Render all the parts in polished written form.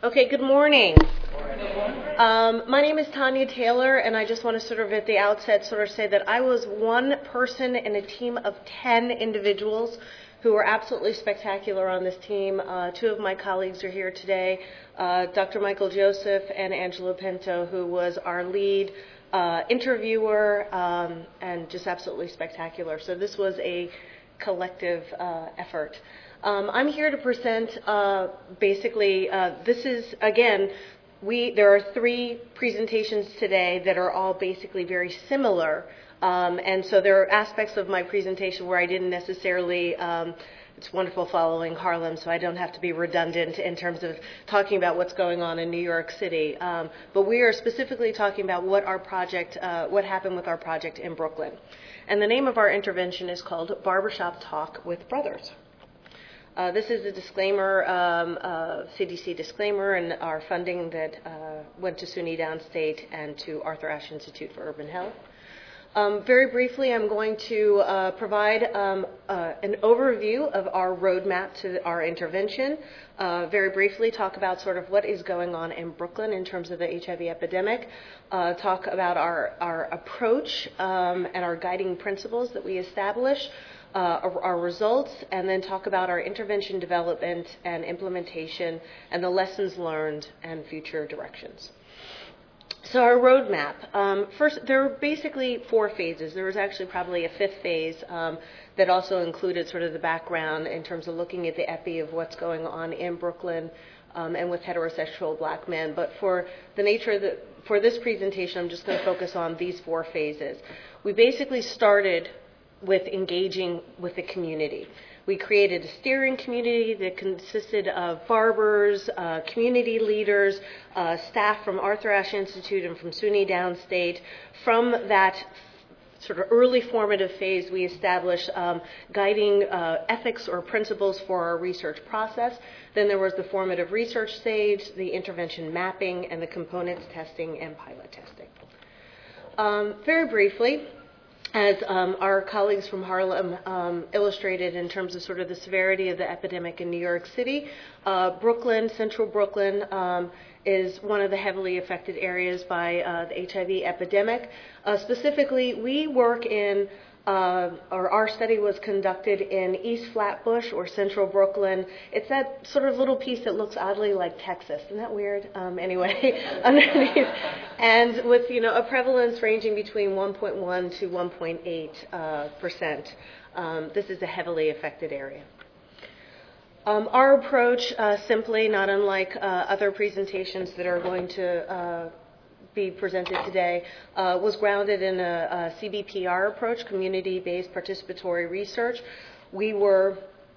Okay, good morning. My name is Tanya Taylor, and I just want to sort of at the outset sort of say that I was one person in a team of 10 individuals who were absolutely spectacular on this team. Two of my colleagues are here today, Dr. Michael Joseph and Angela Pinto, who was our lead interviewer, and just absolutely spectacular. So this was a collective effort. I'm here to present basically, this is, again, there are three presentations today that are all basically very similar. And so there are aspects of my presentation where I didn't necessarily, it's wonderful following Harlem, so I don't have to be redundant in terms of talking about what's going on in New York City. But we are specifically talking about what happened with our project in Brooklyn. And the name of our intervention is called Barbershop Talk with Brothers. This is a disclaimer, CDC disclaimer, and our funding that went to SUNY Downstate and to Arthur Ashe Institute for Urban Health. Very briefly, I'm going to provide an overview of our roadmap to our intervention. Very briefly, talk about sort of what is going on in Brooklyn in terms of the HIV epidemic. Talk about our approach and our guiding principles that we establish. Our results, and then talk about our intervention development and implementation and the lessons learned and future directions. So our roadmap. First, there were basically 4 phases. There was actually probably a 5th phase that also included sort of the background in terms of looking at the epi of what's going on in Brooklyn and with heterosexual black men. But for the nature for this presentation, I'm just going to focus on these 4 phases. We basically started with engaging with the community. We created a steering community that consisted of barbers, community leaders, staff from Arthur Ashe Institute and from SUNY Downstate. From that sort of early formative phase, we established guiding ethics or principles for our research process. Then there was the formative research stage, the intervention mapping, and the components testing and pilot testing. Very briefly, as our colleagues from Harlem illustrated in terms of sort of the severity of the epidemic in New York City, Brooklyn, central Brooklyn, is one of the heavily affected areas by the HIV epidemic. Specifically, we work in, or our study was conducted in East Flatbush or central Brooklyn. It's that sort of little piece that looks oddly like Texas. Isn't that weird? Anyway, underneath. And with, a prevalence ranging between 1.1 to 1.8%. This is a heavily affected area. Our approach, simply, not unlike other presentations that are going to be presented today, was grounded in a CBPR approach, community-based participatory research. We were,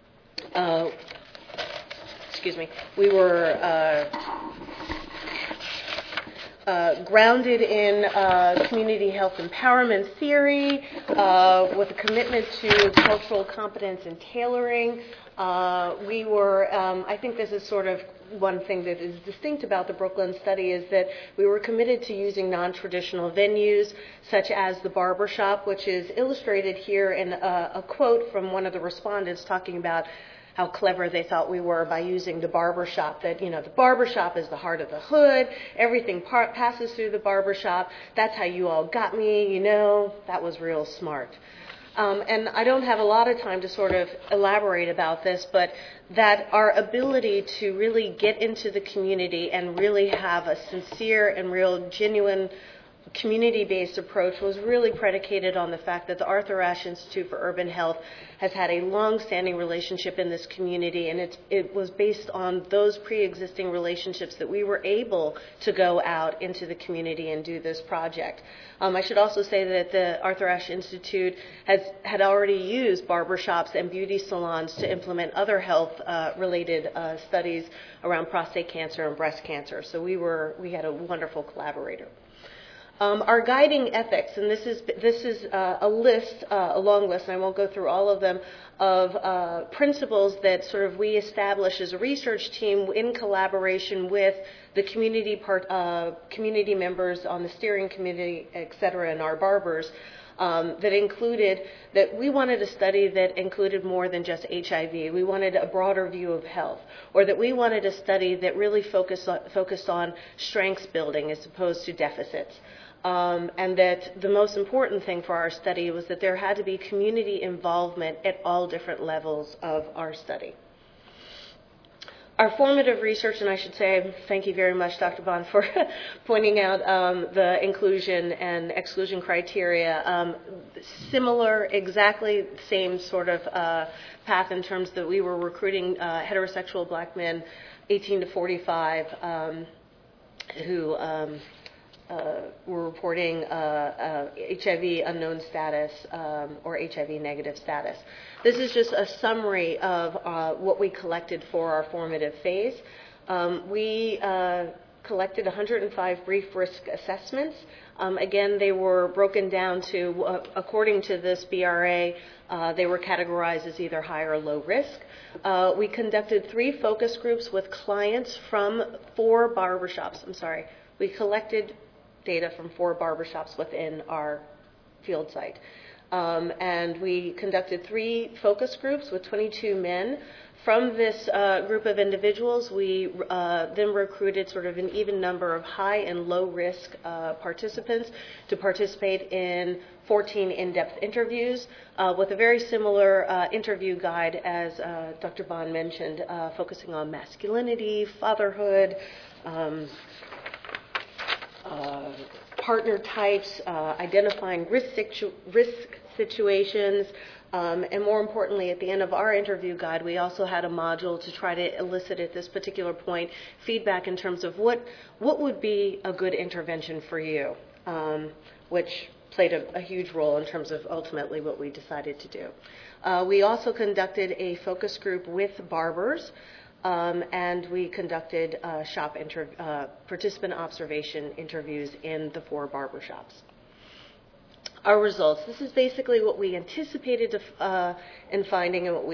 grounded in community health empowerment theory with a commitment to cultural competence and tailoring. We were, I think this is sort of one thing that is distinct about the Brooklyn study is that we were committed to using non-traditional venues such as the barbershop, which is illustrated here in a quote from one of the respondents talking about how clever they thought we were by using the barbershop, that, the barbershop is the heart of the hood, everything passes through the barbershop, that's how you all got me, that was real smart. And I don't have a lot of time to sort of elaborate about this, but that our ability to really get into the community and really have a sincere and real genuine community-based approach was really predicated on the fact that the Arthur Ashe Institute for Urban Health has had a long-standing relationship in this community, and it was based on those pre-existing relationships that we were able to go out into the community and do this project. I should also say that the Arthur Ashe Institute had already used barbershops and beauty salons to implement other health-related studies around prostate cancer and breast cancer. So we had a wonderful collaborator. Our guiding ethics, and this is a list, a long list, and I won't go through all of them, of principles that sort of we establish as a research team in collaboration with the community members on the steering committee, et cetera, and our barbers. that included that we wanted a study that included more than just HIV. We wanted a broader view of health, or that we wanted a study that really focused on strengths building as opposed to deficits. And that the most important thing for our study was that there had to be community involvement at all different levels of our study. Our formative research, and I should say thank you very much, Dr. Bond, for pointing out the inclusion and exclusion criteria. Similar, exactly same sort of path in terms that we were recruiting heterosexual black men, 18 to 45, who were reporting HIV unknown status or HIV negative status. This is just a summary of what we collected for our formative phase. We collected 105 brief risk assessments. Again, they were broken down to, according to this BRA, they were categorized as either high or low risk. We conducted 3 focus groups with clients from 4 barbershops. We collected data from 4 barbershops within our field site. And we conducted 3 focus groups with 22 men. From this group of individuals, we then recruited sort of an even number of high and low risk participants to participate in 14 in-depth interviews with a very similar interview guide as Dr. Bond mentioned, focusing on masculinity, fatherhood, partner types, identifying risk situations, and more importantly, at the end of our interview guide, we also had a module to try to elicit at this particular point feedback in terms of what would be a good intervention for you, which played a huge role in terms of ultimately what we decided to do. We also conducted a focus group with barbers, and we conducted participant observation interviews in the 4 barbershops. Our results. This is basically what we anticipated in finding and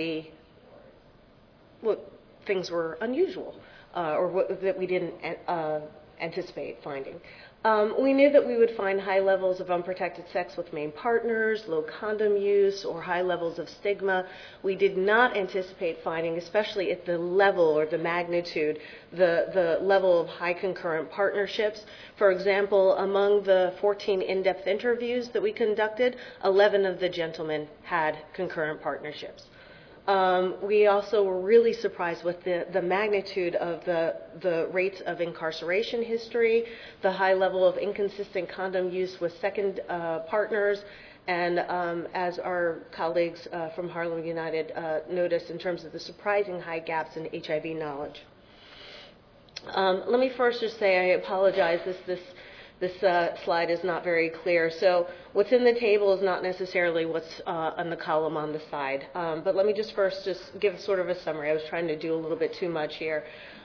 what things were unusual or that we didn't anticipate finding. We knew that we would find high levels of unprotected sex with main partners, low condom use, or high levels of stigma. We did not anticipate finding, especially at the level or the magnitude, the level of high concurrent partnerships. For example, among the 14 in-depth interviews that we conducted, 11 of the gentlemen had concurrent partnerships. We also were really surprised with the magnitude of the rates of incarceration history, the high level of inconsistent condom use with second partners, and as our colleagues from Harlem United noticed, in terms of the surprising high gaps in HIV knowledge. Let me first just say I apologize. This slide is not very clear. So what's in the table is not necessarily what's on the column on the side. But let me just first just give sort of a summary. I was trying to do a little bit too much here.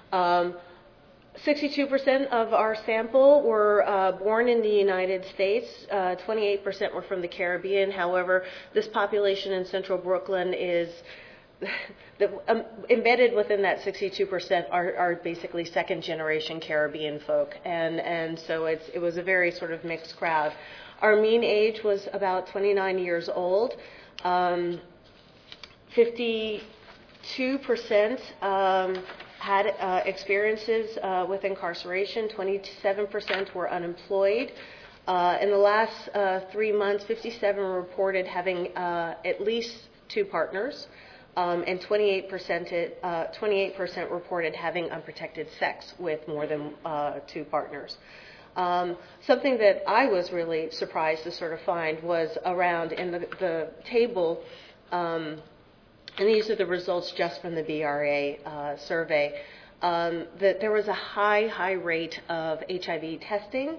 62% of our sample were born in the United States. 28% were from the Caribbean. However, this population in central Brooklyn is embedded within that 62% are basically second-generation Caribbean folk, and so it was a very sort of mixed crowd. Our mean age was about 29 years old. 52% had experiences with incarceration. 27% were unemployed. In the last 3 months, 57 reported having at least 2 partners. And 28% reported having unprotected sex with more than 2 partners. Something that I was really surprised to sort of find was around in the table, and these are the results just from the BRA survey, that there was a high rate of HIV testing,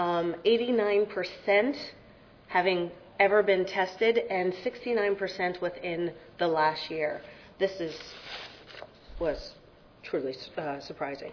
89% having ever been tested, and 69% within the last year. This was truly surprising.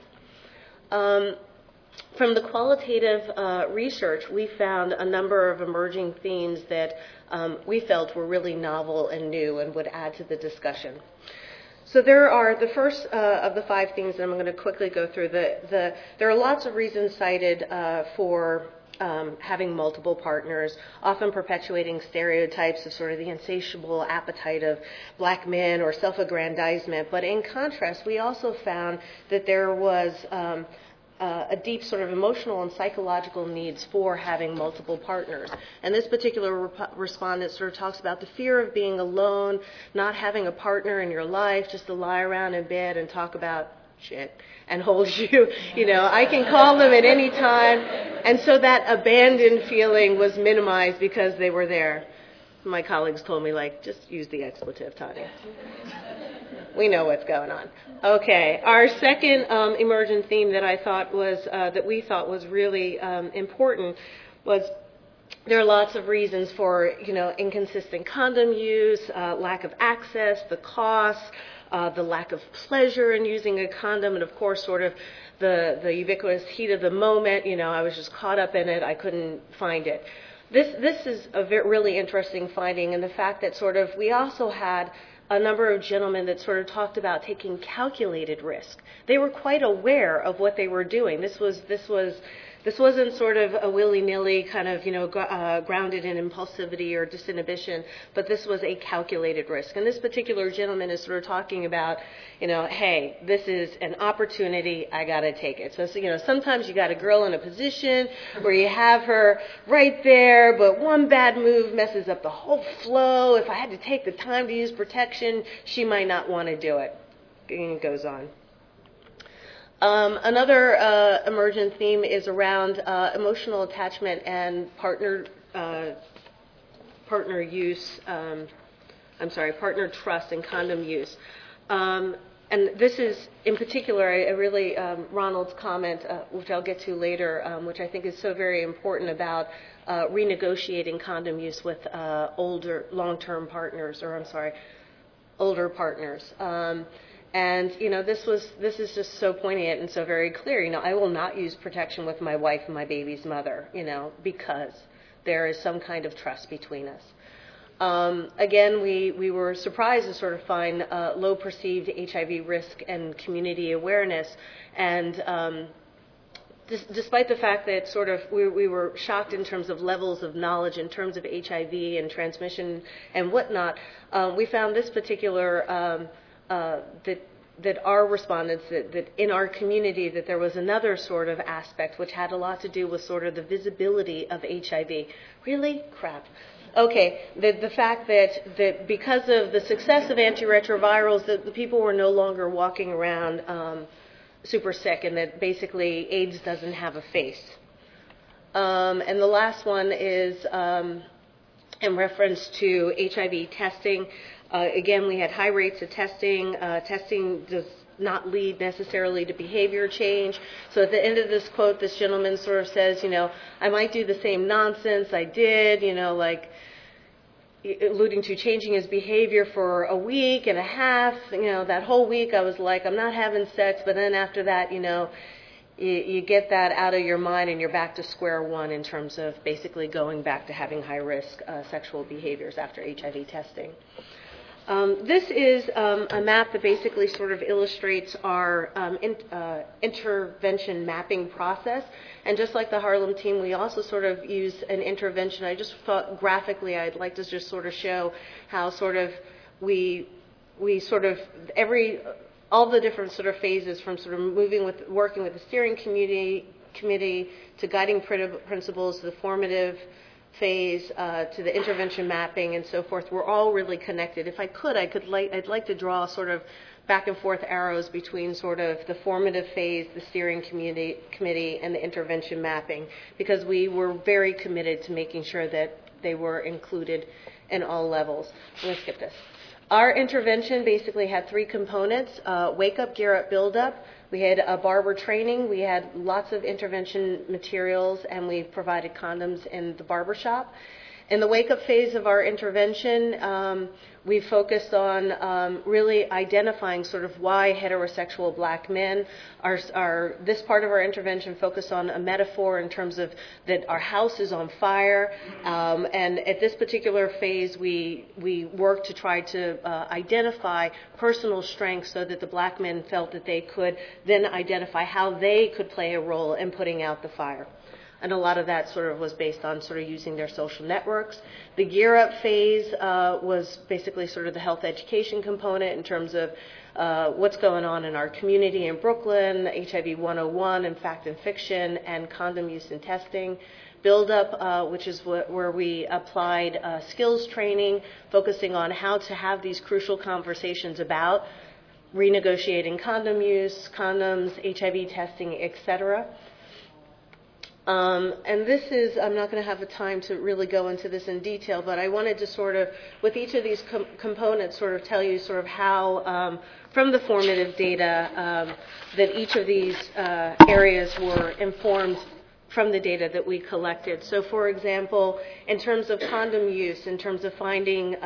From the qualitative research, we found a number of emerging themes that we felt were really novel and new and would add to the discussion. So there are the first of the 5 themes that I'm going to quickly go through. There are lots of reasons cited for having multiple partners, often perpetuating stereotypes of sort of the insatiable appetite of black men or self-aggrandizement. But in contrast, we also found that there was a deep sort of emotional and psychological needs for having multiple partners. And this particular respondent sort of talks about the fear of being alone, not having a partner in your life, just to lie around in bed and talk about shit and hold you. You know, I can call them at any time. And so that abandoned feeling was minimized because they were there. My colleagues told me, like, just use the expletive, Tanya. We know what's going on. Okay, our second emergent theme that I thought was, that we thought was really important was there are lots of reasons for, you know, inconsistent condom use, lack of access, the cost, the lack of pleasure in using a condom, and of course, sort of the ubiquitous heat of the moment. You know, I was just caught up in it. I couldn't find it. This is a really interesting finding, and the fact that sort of we also had a number of gentlemen that sort of talked about taking calculated risk. They were quite aware of what they were doing. This wasn't sort of a willy-nilly kind of, you know, grounded in impulsivity or disinhibition, but this was a calculated risk. And this particular gentleman is sort of talking about, you know, hey, this is an opportunity, I got to take it. So, you know, sometimes you got a girl in a position where you have her right there, but one bad move messes up the whole flow. If I had to take the time to use protection, she might not want to do it. And it goes on. Another emergent theme is around emotional attachment and partner trust and condom use. And this is, in particular, Ronald's comment, which I'll get to later, which I think is so very important about renegotiating condom use with older partners. And, you know, this is just so poignant and so very clear. You know, I will not use protection with my wife and my baby's mother, you know, because there is some kind of trust between us. Again, we were surprised to sort of find low perceived HIV risk and community awareness. And despite the fact that sort of we were shocked in terms of levels of knowledge in terms of HIV and transmission and whatnot, we found this particular that our respondents, that in our community, that there was another sort of aspect which had a lot to do with sort of the visibility of HIV. Really? Crap. Okay, the fact that because of the success of antiretrovirals, that the people were no longer walking around super sick, and that basically AIDS doesn't have a face. And the last one is in reference to HIV testing. Again, we had high rates of testing. Testing does not lead necessarily to behavior change. So at the end of this quote, this gentleman sort of says, you know, I might do the same nonsense I did, you know, like alluding to changing his behavior for a week and a half. You know, that whole week I was like, I'm not having sex, but then after that, you know, you get that out of your mind and you're back to square one in terms of basically going back to having high-risk sexual behaviors after HIV testing. This is a map that basically sort of illustrates our intervention mapping process. And just like the Harlem team, we also sort of use an intervention. I just thought graphically I'd like to just sort of show how sort of we sort of all the different sort of phases from sort of working with the steering committee to guiding principles to the formative phase to the intervention mapping and so forth. We're all really connected. If I could, I'd like to draw sort of back and forth arrows between sort of the formative phase, the steering committee, and the intervention mapping, because we were very committed to making sure that they were included in all levels. I'm going to skip this. Our intervention basically had three components: wake up, gear up, build up. We had a barber training. We had lots of intervention materials, and we provided condoms in the barber shop. In the wake-up phase of our intervention, we focused on really identifying sort of why heterosexual black men this part of our intervention focused on a metaphor in terms of that our house is on fire. And at this particular phase, we worked to try to identify personal strengths so that the black men felt that they could then identify how they could play a role in putting out the fire. And a lot of that sort of was based on sort of using their social networks. The Gear Up phase was basically sort of the health education component in terms of what's going on in our community in Brooklyn, HIV 101, and Fact and Fiction, and condom use and testing. Build Up, which is where we applied skills training, focusing on how to have these crucial conversations about renegotiating condom use, condoms, HIV testing, etc. And this is, I'm not going to have the time to really go into this in detail, but I wanted to sort of, with each of these components, sort of tell you sort of how, from the formative data, that each of these areas were informed from the data that we collected. So, for example, in terms of condom use, in terms of finding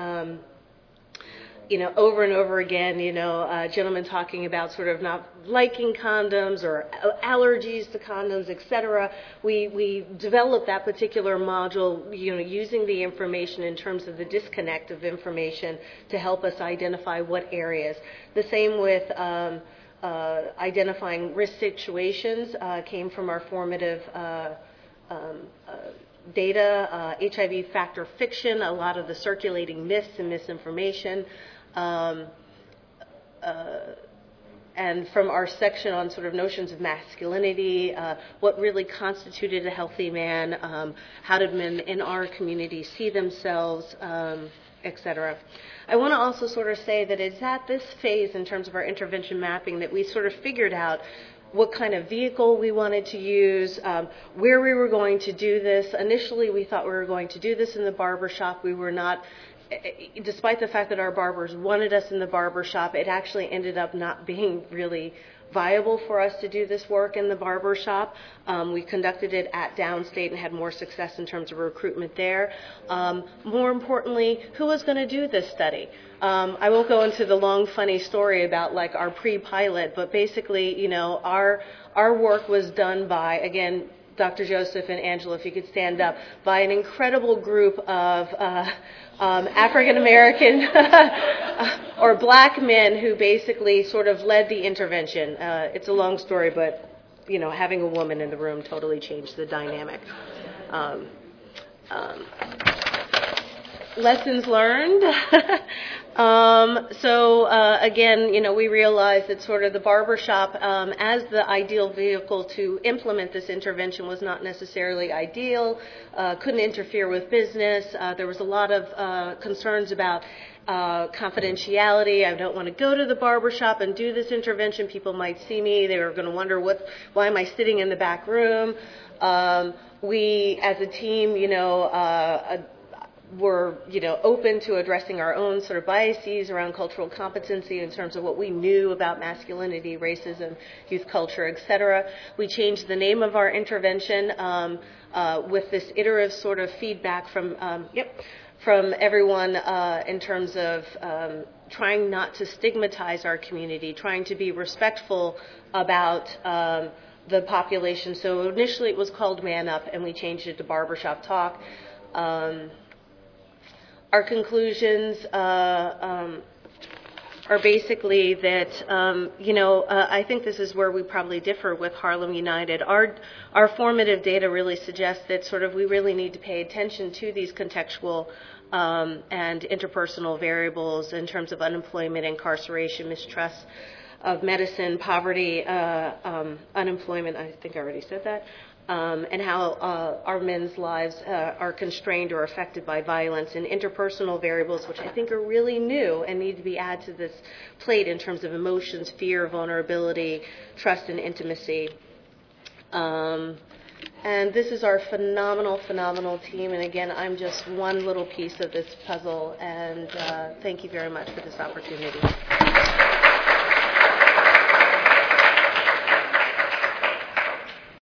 over and over again, gentlemen talking about sort of not liking condoms or allergies to condoms, etc. We developed that particular module, using the information in terms of the disconnect of information to help us identify what areas. The same with identifying risk situations came from our formative data, HIV fact or fiction, a lot of the circulating myths and misinformation. And from our section on sort of notions of masculinity, what really constituted a healthy man, how did men in our community see themselves, etc. I want to also sort of say that it's at this phase in terms of our intervention mapping that we sort of figured out what kind of vehicle we wanted to use, where we were going to do this. Initially, we thought we were going to do this in the barber shop. We were not. Despite the fact that our barbers wanted us in the barber shop, it actually ended up not being really viable for us to do this work in the barber shop. We conducted it at Downstate and had more success in terms of recruitment there. More importantly, who was going to do this study? I won't go into the long, funny story about like our pre-pilot, but basically, our work was done by, again, Dr. Joseph and Angela, if you could stand up, by an incredible group of African American or black men who basically sort of led the intervention. It's a long story, but having a woman in the room totally changed the dynamic. Lessons learned. Again, we realized that sort of the barbershop as the ideal vehicle to implement this intervention was not necessarily ideal, couldn't interfere with business. There was a lot of concerns about confidentiality. I don't want to go to the barbershop and do this intervention. People might see me. They were going to wonder why am I sitting in the back room? We, as a team, were, open to addressing our own sort of biases around cultural competency in terms of what we knew about masculinity, racism, youth culture, etc. We changed the name of our intervention with this iterative sort of feedback from everyone in terms of trying not to stigmatize our community, trying to be respectful about the population. So initially it was called Man Up, and we changed it to Barbershop Talk. Our conclusions are basically that, I think this is where we probably differ with Harlem United. Our formative data really suggests that sort of we really need to pay attention to these contextual and interpersonal variables in terms of unemployment, incarceration, mistrust of medicine, poverty, unemployment. I think I already said that. And how our men's lives are constrained or affected by violence, and interpersonal variables, which I think are really new and need to be added to this plate in terms of emotions, fear, vulnerability, trust, and intimacy. And this is our phenomenal team. And again, I'm just one little piece of this puzzle. And thank you very much for this opportunity.